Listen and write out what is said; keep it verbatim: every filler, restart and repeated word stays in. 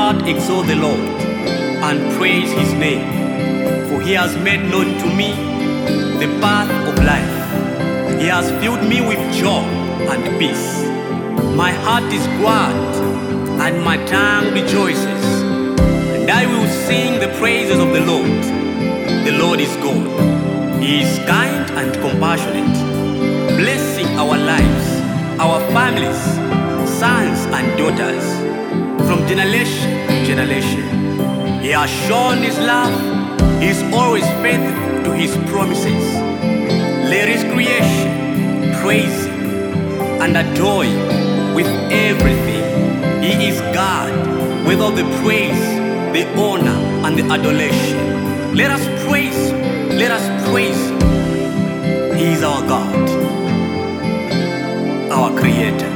heart exalt the Lord and praise his name, for he has made known to me the path of life. He has filled me with joy and peace. My heart is glad and my tongue rejoices, and I will sing the praises of the Lord. The Lord is good. He is kind and compassionate, blessing our lives, our families, sons and daughters, from generation to generation. He has shown his love. He is always faithful to his promises. Let his creation praise him and adore him with everything. He is God, with all the praise, the honor, and the adoration. Let us praise him. Let us praise him. He is our God, our Creator.